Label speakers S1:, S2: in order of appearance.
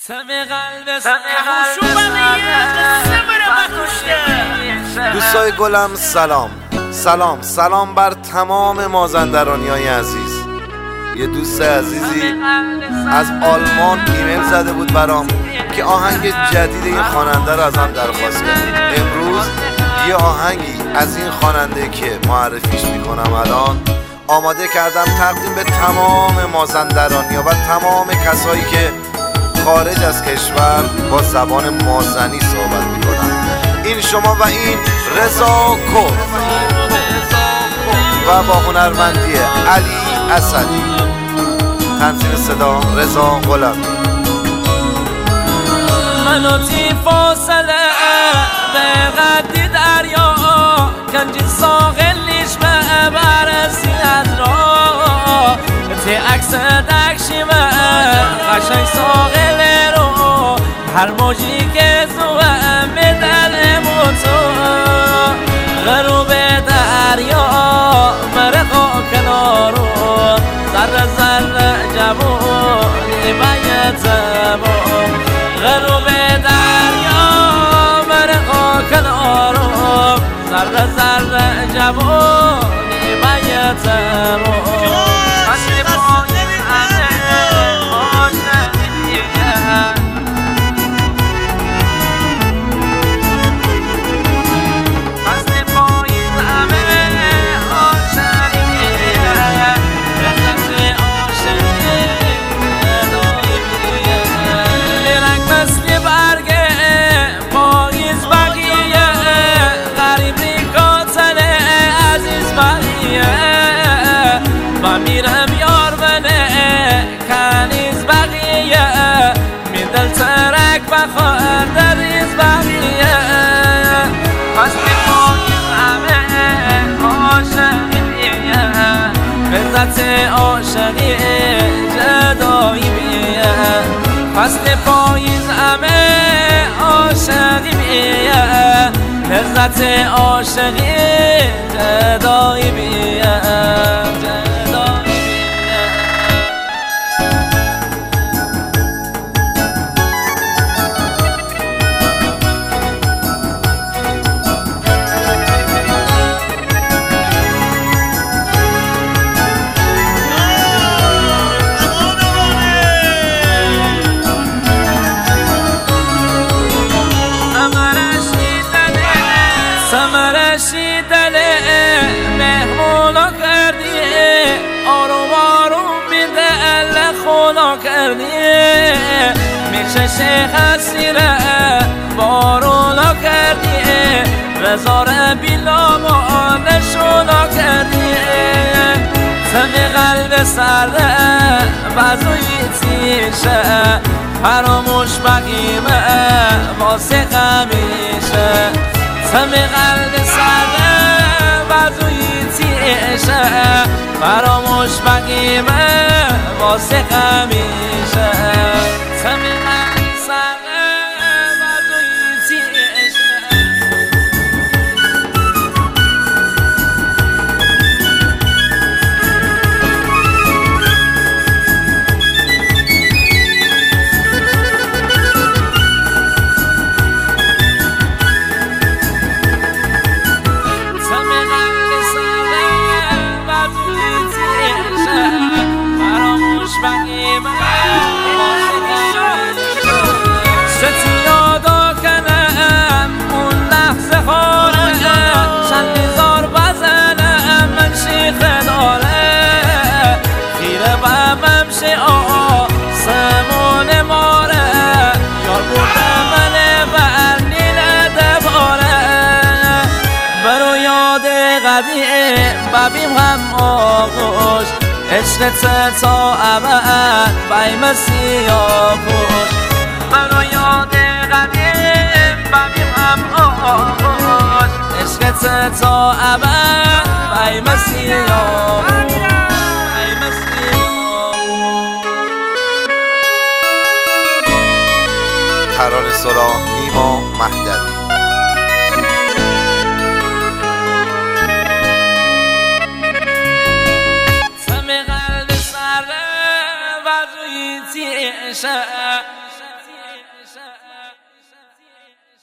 S1: دوستای گلم سلام بر تمام مازندرانیای عزیز. یه دوست عزیزی از آلمان ایمیل زده بود برام که آهنگ جدید این خواننده رو ازم درخواست کرد. امروز یه آهنگی از این خواننده که معرفیش میکنم الان آماده کردم تقدیم به تمام مازندرانیا و تمام کسایی که خارج از کشور با زبان مازنی صحبت میکنن. این شما و این رضا کرد و با هنرمندی علی اسدی، تنظیم صدا رضا غلامی.
S2: منو تی فاصله به قدی دریا گنجی ساغلیش به برسی از را تی عکس دکشیمه قشنگ ساغله رو هر موجی که زوه میدل موتو غروب دریا مرقا کنارو ذره ذره جوانی بیتمو غروب دریا مرقا کنارو ذره ذره جوانی بیتمو میرم یار بنه کنیز بقیه میدل ترک بخواه در ریز بقیه پس میخواهیم همه عاشقیه لذت عاشقی جدایی بیه پس پاییز همه عاشقی بیه لذت عاشقی جدایی بیه رسیدله مهمونا کردی آروم آروم میدل خونا کردی میشه شیخ اسیره بارونا کردی رزاره بیلا ما نشونا کردی سمی قلب سرده بازوی تیشه فراموش بقیمه واسه قمیشه سمی قلب سرده بازوی تیشه فراموش بقیمه واسه قمیشه سمی قلب سرده بازوی تیشه ستی یادا کنم اون لحظه خاره شنیزار بزنم من شیخ داره خیره بمم شعا سمون ماره یار بوده من برنیل دباره برو یاد قدیم ببیم هم آغوش عشقت تا ابد بیم سیاه پوش منو یاد قدیم ببیم هم آغوش عشقت تا ابد بیم سیاه
S1: ترانه سرا نیما مهدوی.
S2: سمی قلب سره وضوی تیشه